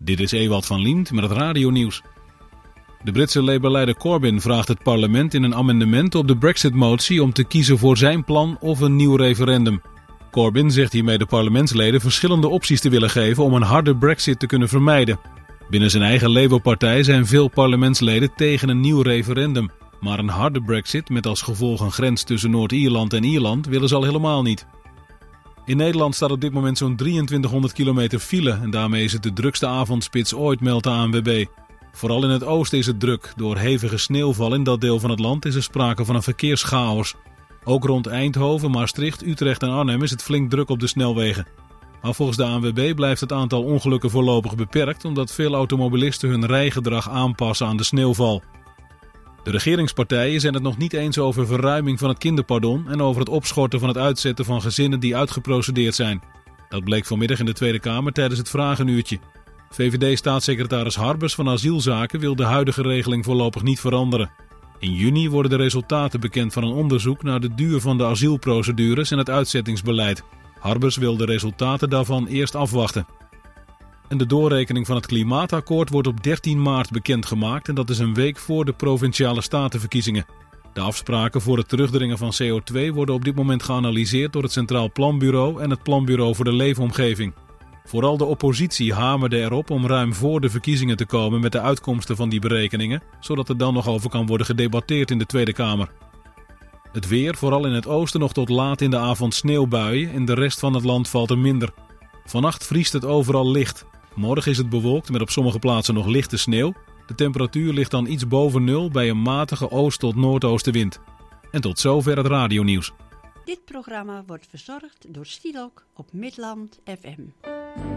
Dit is Ewald van Liemt met het radionieuws. De Britse Labour-leider Corbyn vraagt het parlement in een amendement op de Brexit-motie om te kiezen voor zijn plan of een nieuw referendum. Corbyn zegt hiermee de parlementsleden verschillende opties te willen geven om een harde Brexit te kunnen vermijden. Binnen zijn eigen Labour-partij zijn veel parlementsleden tegen een nieuw referendum. Maar een harde Brexit met als gevolg een grens tussen Noord-Ierland en Ierland willen ze al helemaal niet. In Nederland staat op dit moment zo'n 2300 kilometer file en daarmee is het de drukste avondspits ooit, meldt de ANWB. Vooral in het oosten is het druk. Door hevige sneeuwval in dat deel van het land is er sprake van een verkeerschaos. Ook rond Eindhoven, Maastricht, Utrecht en Arnhem is het flink druk op de snelwegen. Maar volgens de ANWB blijft het aantal ongelukken voorlopig beperkt omdat veel automobilisten hun rijgedrag aanpassen aan de sneeuwval. De regeringspartijen zijn het nog niet eens over verruiming van het kinderpardon en over het opschorten van het uitzetten van gezinnen die uitgeprocedeerd zijn. Dat bleek vanmiddag in de Tweede Kamer tijdens het vragenuurtje. VVD-staatssecretaris Harbers van Asielzaken wil de huidige regeling voorlopig niet veranderen. In juni worden de resultaten bekend van een onderzoek naar de duur van de asielprocedures en het uitzettingsbeleid. Harbers wil de resultaten daarvan eerst afwachten. En de doorrekening van het klimaatakkoord wordt op 13 maart bekendgemaakt en dat is een week voor de provinciale statenverkiezingen. De afspraken voor het terugdringen van CO2 worden op dit moment geanalyseerd door het Centraal Planbureau en het Planbureau voor de Leefomgeving. Vooral de oppositie hamerde erop om ruim voor de verkiezingen te komen met de uitkomsten van die berekeningen, zodat er dan nog over kan worden gedebatteerd in de Tweede Kamer. Het weer, vooral in het oosten nog tot laat in de avond sneeuwbuien, in de rest van het land valt er minder. Vannacht vriest het overal licht. Morgen is het bewolkt met op sommige plaatsen nog lichte sneeuw. De temperatuur ligt dan iets boven nul bij een matige oost- tot noordoostenwind. En tot zover het radionieuws. Dit programma wordt verzorgd door Stielok op Midland FM.